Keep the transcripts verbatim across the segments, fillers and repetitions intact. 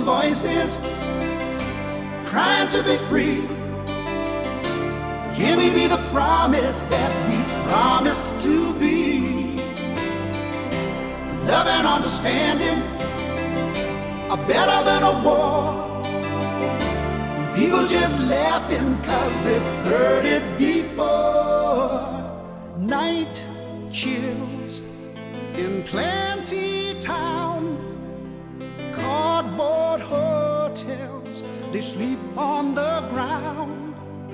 voices crying to be free? Can we be the promise that we promised to be? Love and understanding are better than a war. People just laughing cause they've heard it before. Night chills in Plenty Town, cardboard hotels, they sleep on the ground.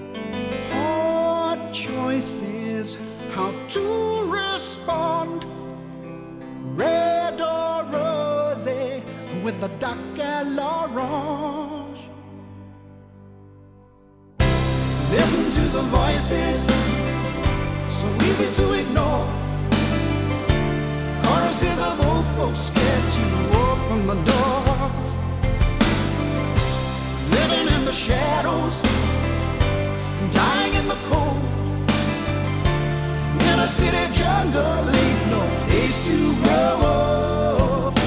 Hard choices, how to respond, red or rosy with the dark and l'orange. Listen to the voices, so easy to ignore. Choruses of old folks scared to open the door. Living in the shadows, dying in the cold. In a city jungle ain't no place to grow old.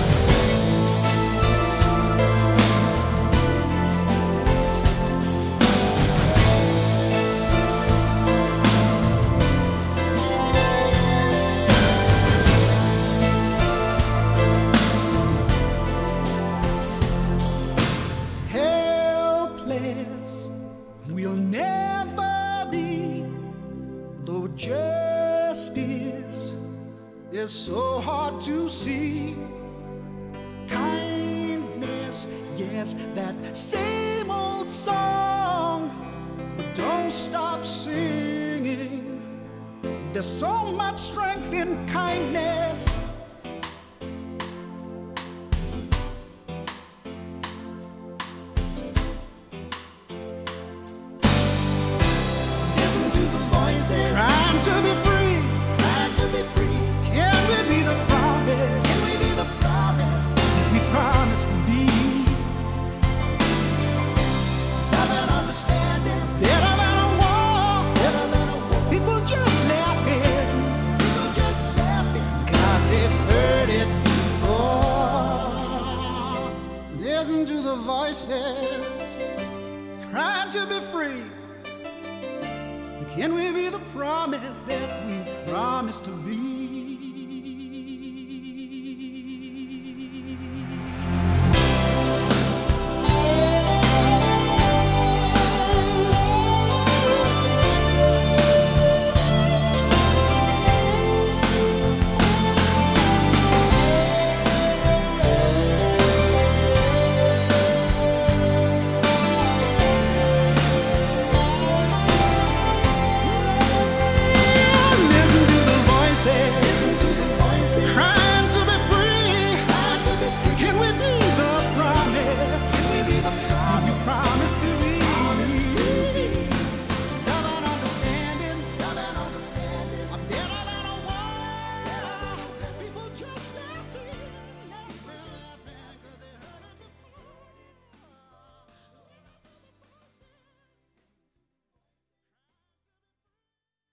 We'll never be, though justice is so hard to see. Kindness, yes, that same old song, but don't stop singing. There's so much strength in kindness. Trying to be free, trying to be free. Can we be the promise? Can we be the promise that we promised to be? Love and understanding, better than a war, better than a war. People just laughing, people just laughing, cause they've heard it before. Listen to the voices, trying to be free. Can we be the promise that we promised to be?